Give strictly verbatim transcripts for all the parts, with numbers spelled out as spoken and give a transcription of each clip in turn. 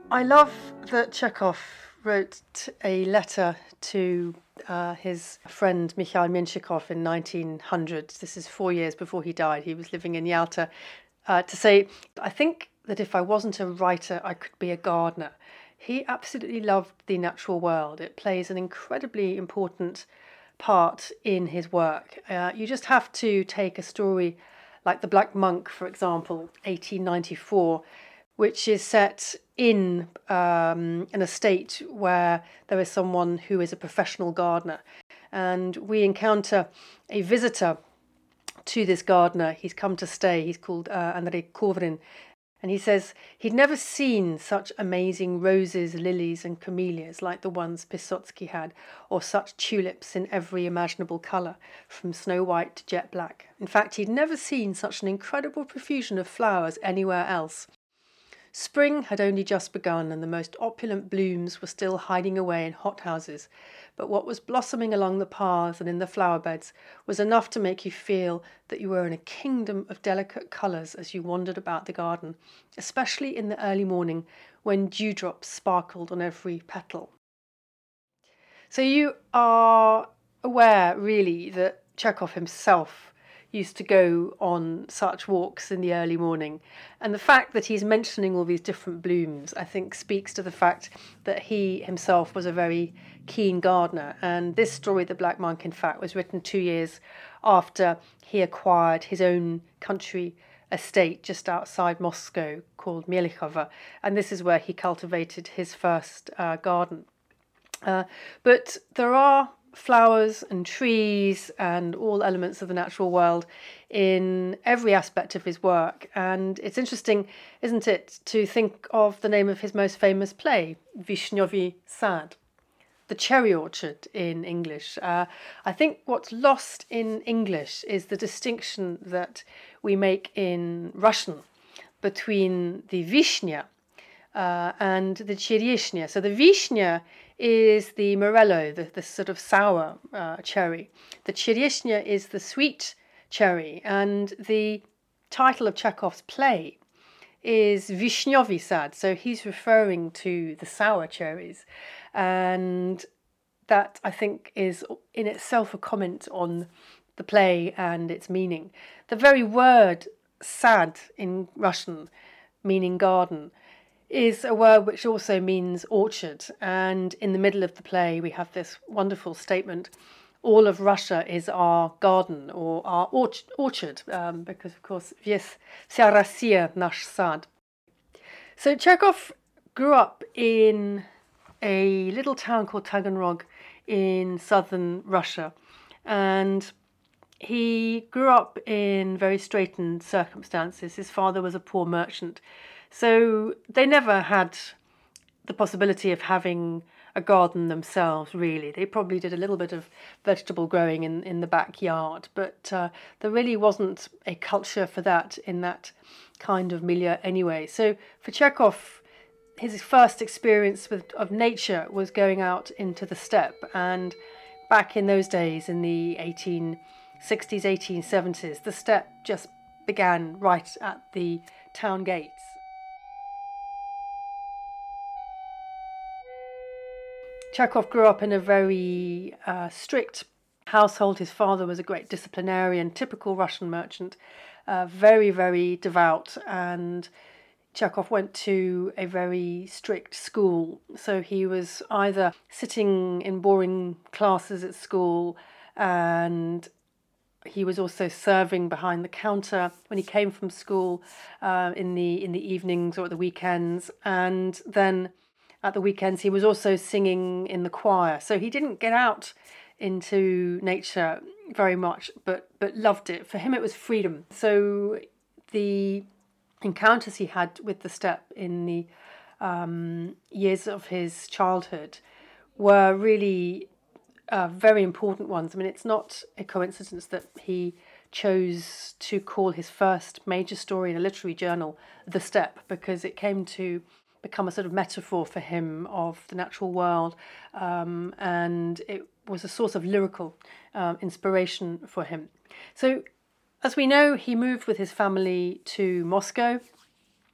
I love that Chekhov wrote a letter to uh, his friend Mikhail Menshikov in nineteen hundred. This is four years before he died. He was living in Yalta, uh, to say, I think that if I wasn't a writer, I could be a gardener. He absolutely loved the natural world. It plays an incredibly important part in his work. Uh, you just have to take a story like The Black Monk, for example, eighteen ninety-four, which is set in um, an estate where there is someone who is a professional gardener. And we encounter a visitor to this gardener. He's come to stay. He's called uh, Andrei Kovrin. And he says he'd never seen such amazing roses, lilies, and camellias like the ones Pisotsky had, or such tulips in every imaginable colour, from snow white to jet black. In fact, he'd never seen such an incredible profusion of flowers anywhere else. Spring had only just begun, and the most opulent blooms were still hiding away in hothouses, but what was blossoming along the paths and in the flower beds was enough to make you feel that you were in a kingdom of delicate colours as you wandered about the garden, especially in the early morning when dewdrops sparkled on every petal. So you are aware, really, that Chekhov himself used to go on such walks in the early morning. And the fact that he's mentioning all these different blooms, I think, speaks to the fact that he himself was a very keen gardener. And this story, The Black Monk, in fact, was written two years after he acquired his own country estate just outside Moscow called Melikhova. And this is where he cultivated his first uh, garden. Uh, but there are flowers and trees and all elements of the natural world in every aspect of his work. And it's interesting, isn't it, to think of the name of his most famous play, Vishnyovy Sad, the cherry orchard in English. Uh, I think what's lost in English is the distinction that we make in Russian between the vishnya uh, and the chereshnya. So the vishnya is the morello, the, the sort of sour uh, cherry. The chereshnya is the sweet cherry. And the title of Chekhov's play is Vishnyovy Sad. So he's referring to the sour cherries. And that, I think, is in itself a comment on the play and its meaning. The very word sad in Russian, meaning garden, is a word which also means orchard. And in the middle of the play, we have this wonderful statement, all of Russia is our garden or our orch- orchard, um, because, of course, Vys vся Россия наш сад. So Chekhov grew up in a little town called Taganrog in southern Russia. And he grew up in very straitened circumstances. His father was a poor merchant. So they never had the possibility of having a garden themselves, really. They probably did a little bit of vegetable growing in, in the backyard, but uh, there really wasn't a culture for that in that kind of milieu anyway. So for Chekhov, his first experience with of nature was going out into the steppe. And back in those days, in the eighteen sixties, eighteen seventies, the steppe just began right at the town gates. Chekhov grew up in a very uh, strict household. His father was a great disciplinarian, typical Russian merchant, uh, very, very devout. And Chekhov went to a very strict school. So he was either sitting in boring classes at school, and he was also serving behind the counter when he came from school uh, in the in the evenings or at the weekends. And then at the weekends, he was also singing in the choir. So he didn't get out into nature very much, but but loved it. For him, it was freedom. So the encounters he had with the steppe in the um, years of his childhood were really uh, very important ones. I mean, it's not a coincidence that he chose to call his first major story in a literary journal The Steppe, because it came to become a sort of metaphor for him of the natural world, um, and it was a source of lyrical um, inspiration for him. So, as we know, he moved with his family to Moscow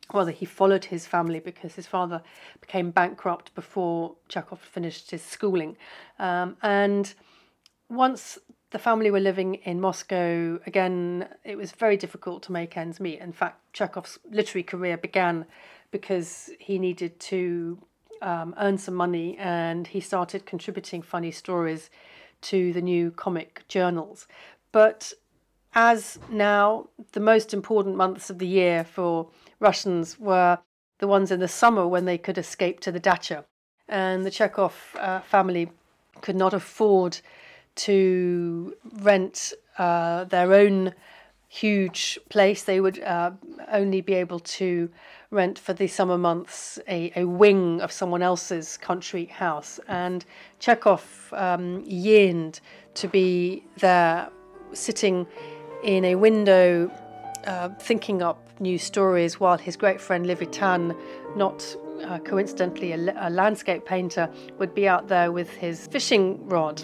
Well, he followed his family because his father became bankrupt before Chekhov finished his schooling. Um, and once the family were living in Moscow, again, it was very difficult to make ends meet. In fact, Chekhov's literary career began because he needed to um, earn some money, and he started contributing funny stories to the new comic journals. But as now, the most important months of the year for Russians were the ones in the summer when they could escape to the dacha. And the Chekhov uh, family could not afford to rent uh, their own huge place. They would uh, only be able to rent for the summer months a, a wing of someone else's country house. And Chekhov um, yearned to be there, sitting in a window, uh, thinking up new stories, while his great friend Levitan, not uh, coincidentally a, a landscape painter, would be out there with his fishing rod.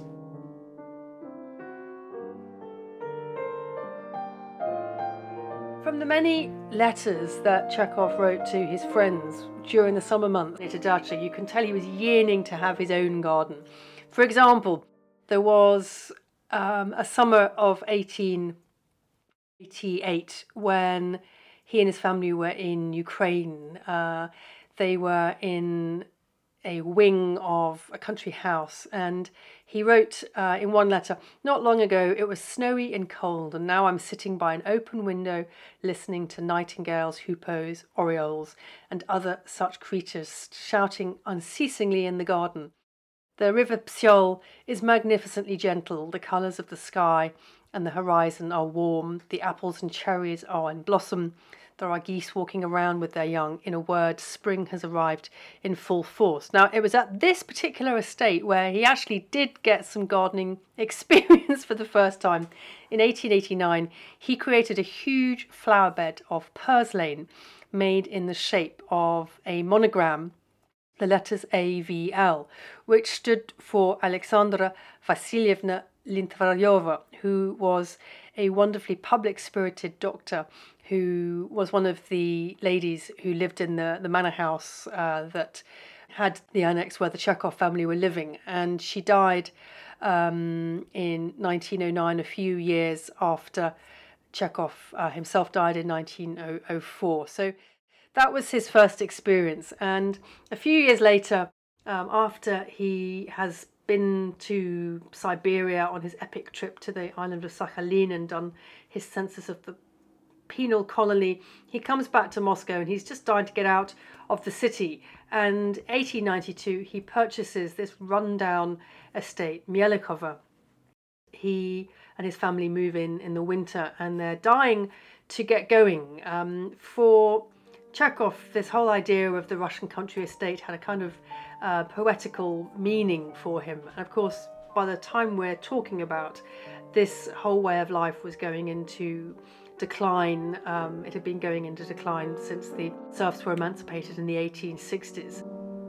From the many letters that Chekhov wrote to his friends during the summer months at dacha, you can tell he was yearning to have his own garden. For example, there was um, a summer of eighteen eighty-eight when he and his family were in Ukraine. Uh, they were in a wing of a country house, and he wrote uh, in one letter, "Not long ago it was snowy and cold, and now I'm sitting by an open window listening to nightingales, hoopoes, orioles, and other such creatures shouting unceasingly in the garden. The river Psyol is magnificently gentle, the colours of the sky and the horizon are warm, the apples and cherries are in blossom, there are geese walking around with their young. In a word, spring has arrived in full force." Now, it was at this particular estate where he actually did get some gardening experience for the first time. In eighteen eighty-nine, he created a huge flower bed of purslane made in the shape of a monogram, the letters A V L, which stood for Alexandra Vasilyevna Lintvaryova, who was a wonderfully public-spirited doctor who was one of the ladies who lived in the, the manor house uh, that had the annex where the Chekhov family were living. And she died um, in nineteen oh nine, a few years after Chekhov uh, himself died in nineteen oh four. So that was his first experience. And a few years later, um, after he has been to Siberia on his epic trip to the island of Sakhalin and done his census of the penal colony, he comes back to Moscow, and he's just dying to get out of the city. And eighteen ninety-two, he purchases this rundown estate, Mielikovo. He and his family move in in the winter, and they're dying to get going. Um, for Chekhov, this whole idea of the Russian country estate had a kind of uh, poetical meaning for him. And of course, by the time we're talking about, this whole way of life was going into decline. Um, it had been going into decline since the serfs were emancipated in the eighteen sixties.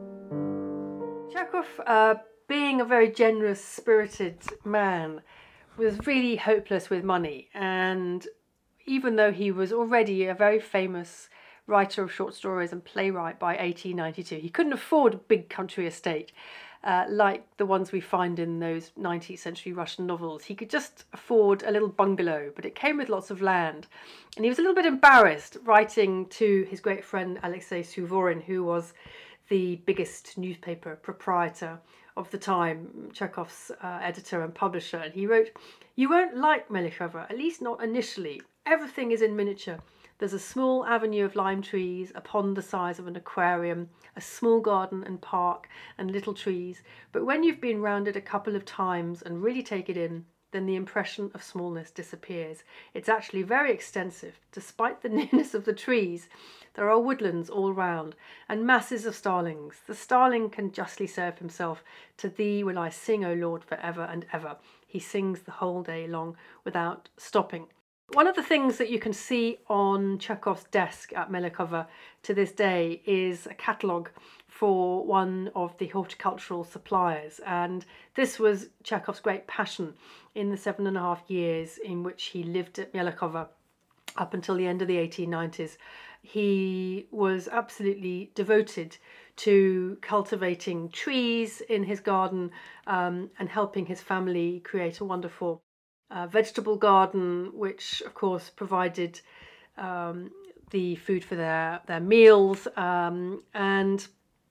Chekhov, uh, being a very generous, spirited man, was really hopeless with money. And even though he was already a very famous writer of short stories and playwright by eighteen ninety-two, he couldn't afford a big country estate uh, like the ones we find in those nineteenth century Russian novels. He could just afford a little bungalow, but it came with lots of land. And he was a little bit embarrassed writing to his great friend Alexei Suvorin, who was the biggest newspaper proprietor of the time, Chekhov's uh, editor and publisher. And he wrote, "You won't like Mielikovo, at least not initially. Everything is in miniature. There's a small avenue of lime trees, a pond the size of an aquarium, a small garden and park and little trees. But when you've been round it a couple of times and really take it in, then the impression of smallness disappears. It's actually very extensive. Despite the nearness of the trees, there are woodlands all round, and masses of starlings. The starling can justly serve himself. To thee will I sing, O Lord, for ever and ever." He sings the whole day long without stopping. One of the things that you can see on Chekhov's desk at Mielikovo to this day is a catalogue for one of the horticultural suppliers. And this was Chekhov's great passion in the seven and a half years in which he lived at Mielikovo. up until the end of the eighteen nineties. He was absolutely devoted to cultivating trees in his garden um, and helping his family create a wonderful uh, vegetable garden, which of course provided um, the food for their, their meals. Um, and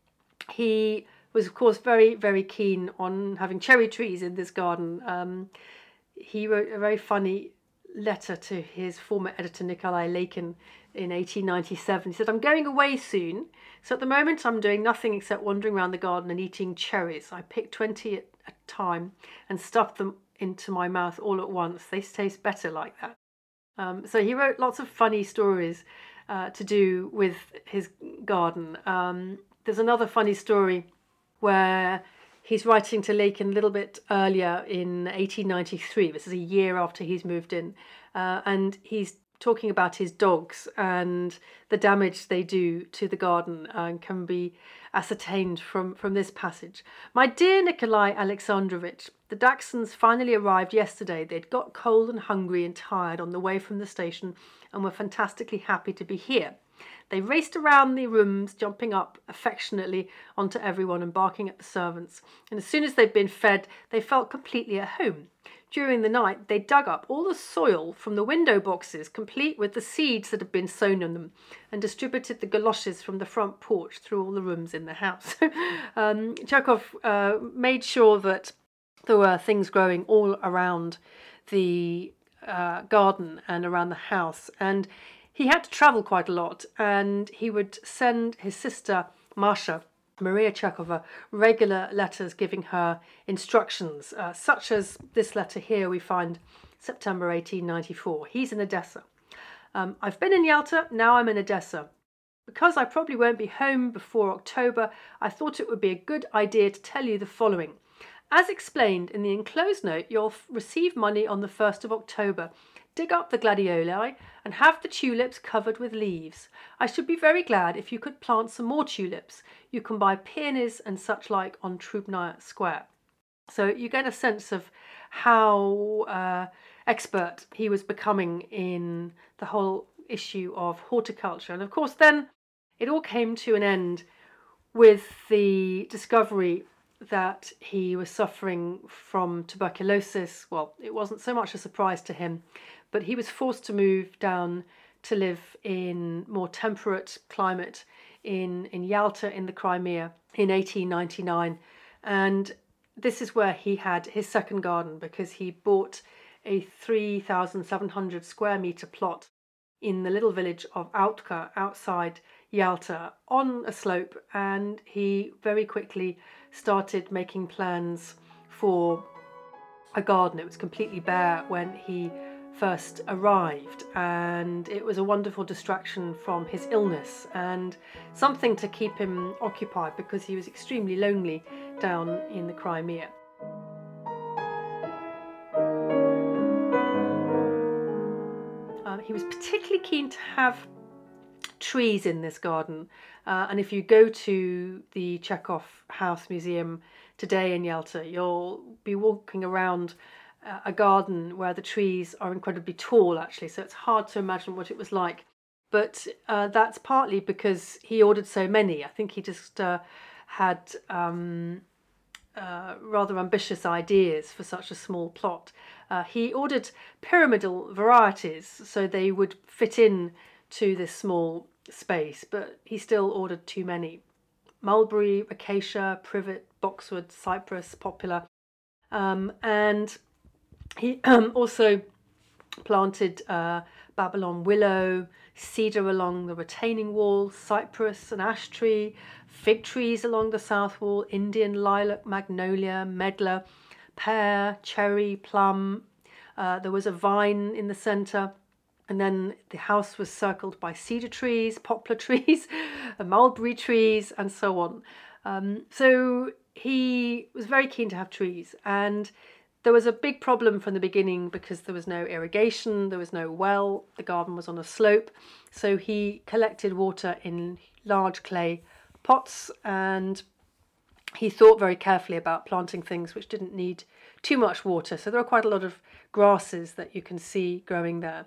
he was of course very, very keen on having cherry trees in this garden. Um, he wrote a very funny letter to his former editor Nikolai Leikin in eighteen ninety-seven. He said, "I'm going away soon, so at the moment I'm doing nothing except wandering around the garden and eating cherries. I pick twenty at a time and stuff them into my mouth all at once. They taste better like that." Um, so he wrote lots of funny stories uh, to do with his garden. Um, there's another funny story where he's writing to Leikin a little bit earlier in eighteen ninety-three. This is a year after he's moved in. Uh, and he's talking about his dogs and the damage they do to the garden and can be ascertained from, from this passage. "My dear Nikolai Alexandrovich, the Dachshunds finally arrived yesterday. They'd got cold and hungry and tired on the way from the station and were fantastically happy to be here. They raced around the rooms, jumping up affectionately onto everyone and barking at the servants. And as soon as they'd been fed, they felt completely at home. During the night, they dug up all the soil from the window boxes, complete with the seeds that had been sown in them, and distributed the galoshes from the front porch through all the rooms in the house." um, Chekhov uh, made sure that there were things growing all around the uh, garden and around the house. And he had to travel quite a lot, and he would send his sister, Masha, Maria Chekhova, regular letters giving her instructions, uh, such as this letter here we find September eighteen ninety-four. He's in Odessa. Um, "I've been in Yalta, now I'm in Odessa. Because I probably won't be home before October, I thought it would be a good idea to tell you the following. As explained in the enclosed note, you'll f- receive money on the first of October. Dig up the gladioli and have the tulips covered with leaves. I should be very glad if you could plant some more tulips. You can buy peonies and such like on Trubnaya Square." So you get a sense of how uh, expert he was becoming in the whole issue of horticulture. And of course then it all came to an end with the discovery that he was suffering from tuberculosis. Well, it wasn't so much a surprise to him, but he was forced to move down to live in more temperate climate in, in Yalta in the Crimea in eighteen ninety-nine. And this is where he had his second garden, because he bought a three thousand seven hundred square meter plot in the little village of Autka outside Yalta on a slope, and he very quickly started making plans for a garden. It was completely bare when he first arrived, and it was a wonderful distraction from his illness and something to keep him occupied, because he was extremely lonely down in the Crimea. Uh, he was particularly keen to have trees in this garden, uh, and if you go to the Chekhov House Museum today in Yalta, you'll be walking around uh, a garden where the trees are incredibly tall, actually, so it's hard to imagine what it was like. But uh, that's partly because he ordered so many. I think he just uh, had um, uh, rather ambitious ideas for such a small plot. Uh, he ordered pyramidal varieties so they would fit in to this small space, but he still ordered too many. Mulberry, acacia, privet, boxwood, cypress, poplar. Um, and he um, also planted uh, Babylon willow, cedar along the retaining wall, cypress, an ash tree, fig trees along the south wall, Indian lilac, magnolia, medlar, pear, cherry, plum. Uh, there was a vine in the centre. And then the house was circled by cedar trees, poplar trees, mulberry trees, and so on. Um, so he was very keen to have trees. And there was a big problem from the beginning because there was no irrigation, there was no well, the garden was on a slope. So he collected water in large clay pots, and he thought very carefully about planting things which didn't need too much water. So there are quite a lot of grasses that you can see growing there.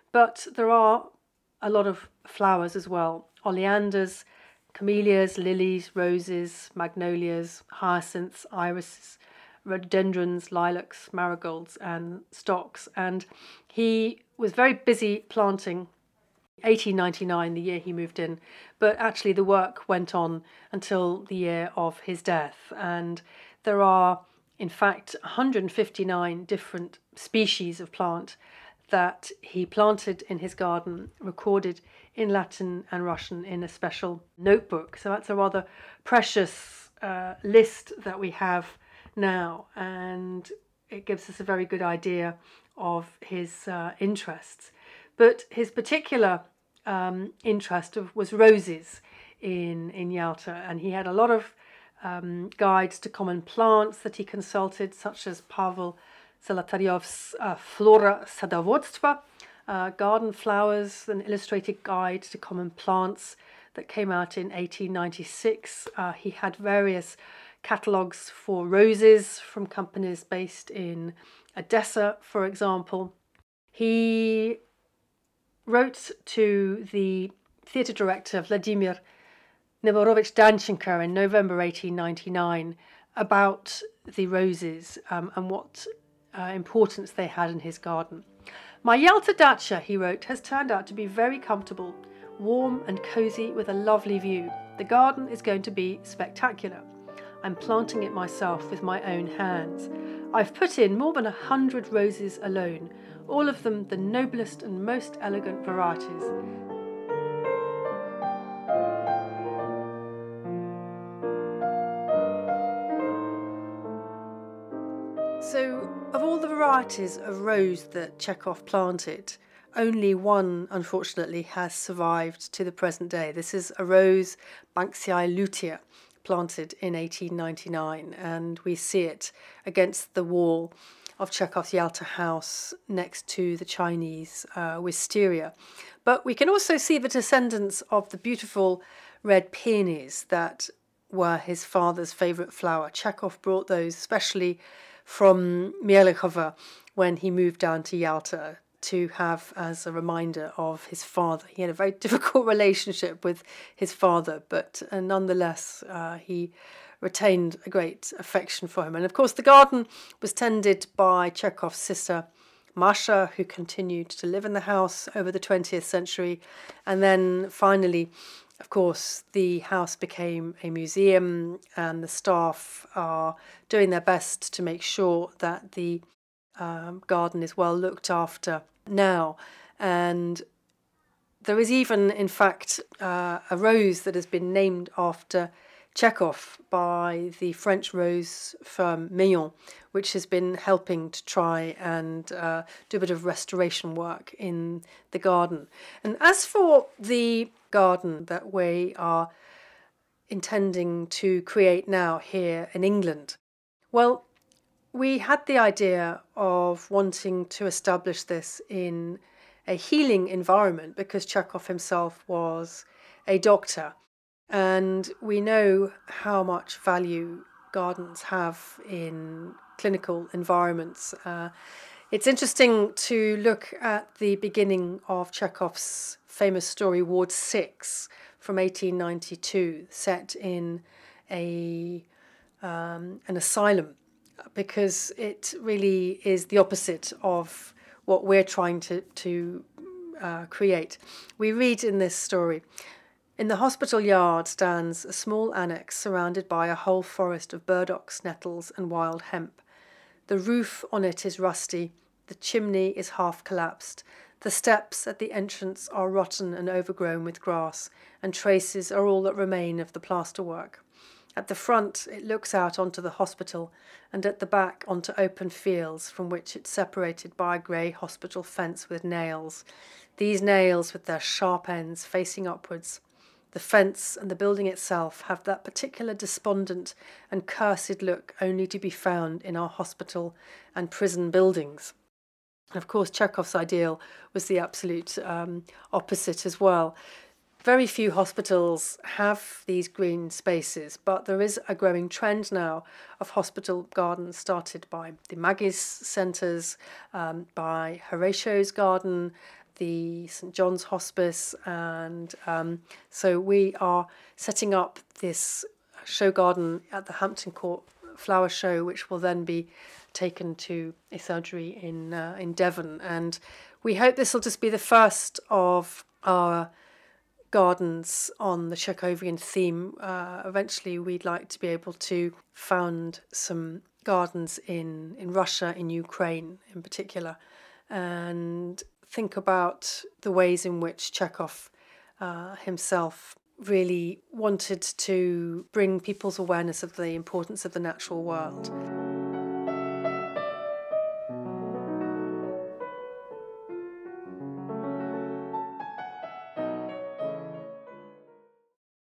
But there are a lot of flowers as well. Oleanders, camellias, lilies, roses, magnolias, hyacinths, irises, rhododendrons, lilacs, marigolds and stocks. And he was very busy planting eighteen ninety-nine, the year he moved in, but actually the work went on until the year of his death. And there are, in fact, one hundred fifty-nine different species of plant that he planted in his garden, recorded in Latin and Russian in a special notebook. So that's a rather precious uh, list that we have now, and it gives us a very good idea of his uh, interests. But his particular um, interest of, was roses in, in Yalta, and he had a lot of um, guides to common plants that he consulted, such as Pavel Zolotaryov's uh, Flora Sadavodstva, uh, Garden Flowers, an illustrated guide to common plants that came out in eighteen ninety-six. Uh, he had various catalogues for roses from companies based in Odessa, for example. He wrote to the theatre director Vladimir Nevorovich Danchenko in November eighteen ninety-nine about the roses um, and what uh, importance they had in his garden. My Yalta dacha, he wrote, has turned out to be very comfortable, warm and cosy with a lovely view. The garden is going to be spectacular. I'm planting it myself with my own hands. I've put in more than a hundred roses alone, all of them the noblest and most elegant varieties. So, of all the varieties of rose that Chekhov planted, only one, unfortunately, has survived to the present day. This is a rose, Banksiai lutea, planted in eighteen ninety-nine, and we see it against the wall of Chekhov's Yalta house next to the Chinese uh, wisteria. But we can also see the descendants of the beautiful red peonies that were his father's favourite flower. Chekhov brought those especially from Mielikova when he moved down to Yalta to have as a reminder of his father. He had a very difficult relationship with his father, but uh, nonetheless uh, he retained a great affection for him. And of course the garden was tended by Chekhov's sister Masha, who continued to live in the house over the twentieth century. And then finally, of course, the house became a museum, and the staff are doing their best to make sure that the um, garden is well looked after now. And there is even, in fact, uh, a rose that has been named after Chekhov by the French rose firm Meillon, which has been helping to try and uh, do a bit of restoration work in the garden. And as for the garden that we are intending to create now here in England, well, we had the idea of wanting to establish this in a healing environment because Chekhov himself was a doctor. And we know how much value gardens have in clinical environments. Uh, it's interesting to look at the beginning of Chekhov's famous story, Ward six, from eighteen ninety-two, set in a um, an asylum, because it really is the opposite of what we're trying to, to uh, create. We read in this story, in the hospital yard stands a small annex surrounded by a whole forest of burdocks, nettles and wild hemp. The roof on it is rusty, the chimney is half collapsed, the steps at the entrance are rotten and overgrown with grass, and traces are all that remain of the plasterwork. At the front it looks out onto the hospital, and at the back onto open fields from which it's separated by a grey hospital fence with nails, these nails with their sharp ends facing upwards. The fence and the building itself have that particular despondent and cursed look only to be found in our hospital and prison buildings. And of course, Chekhov's ideal was the absolute um, opposite as well. Very few hospitals have these green spaces, but there is a growing trend now of hospital gardens started by the Magis centres, um, by Horatio's garden, the St John's Hospice, and um, so we are setting up this show garden at the Hampton Court Flower Show, which will then be taken to a surgery in uh, in Devon, and we hope this will just be the first of our gardens on the Chekhovian theme. Uh, eventually, we'd like to be able to found some gardens in, in Russia, in Ukraine in particular, and think about the ways in which Chekhov uh, himself really wanted to bring people's awareness of the importance of the natural world.